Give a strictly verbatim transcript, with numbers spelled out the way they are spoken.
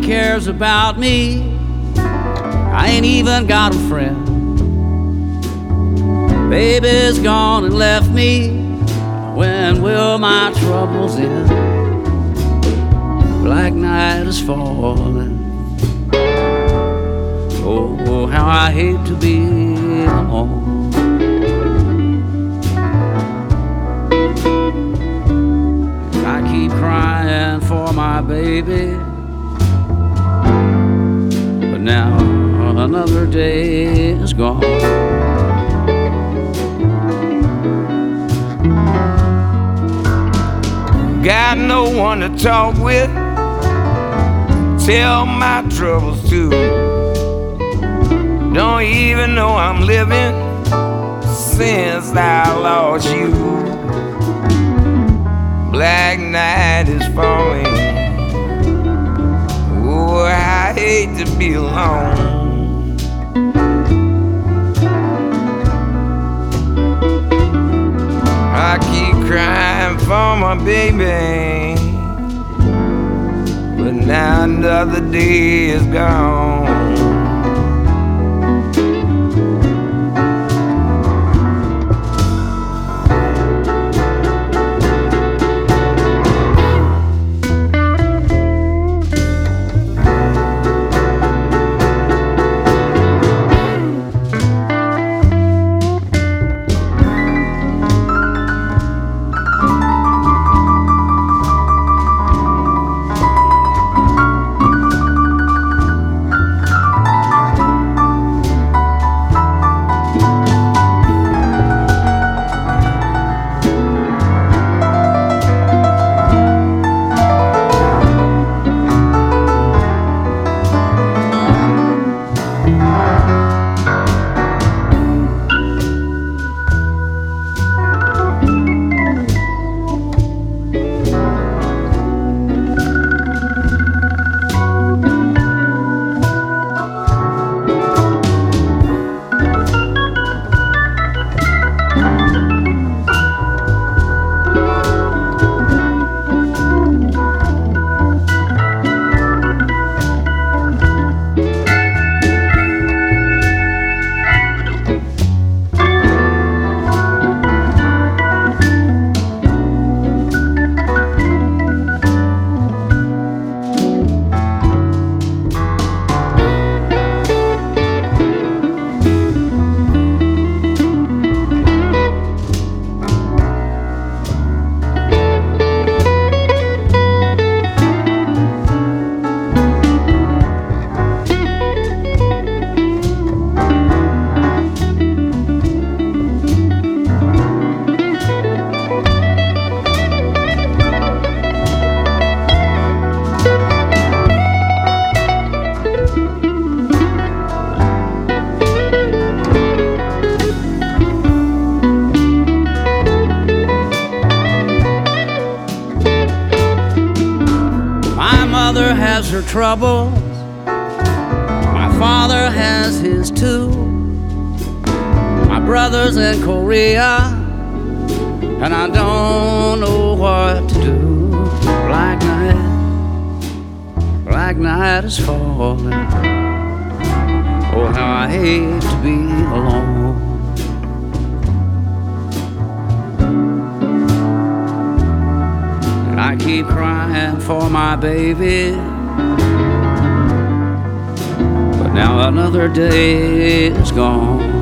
cares about me. I ain't even got a friend. Baby's gone and left me. When will my troubles end? Black night is falling. Oh, how I hate to be alone. I keep crying for my baby, but now another day is gone. Got no one to talk with, tell my troubles to. Don't even know I'm living since I lost you. Black night is falling. Oh, I hate to be alone. I keep crying for my baby, but now another day is gone. Mother has her troubles, my father has his too. My brother's in Korea, and I don't know what to do. Black night, black night is falling. Oh, how I hate to be alone. I keep crying for my baby, but now another day is gone.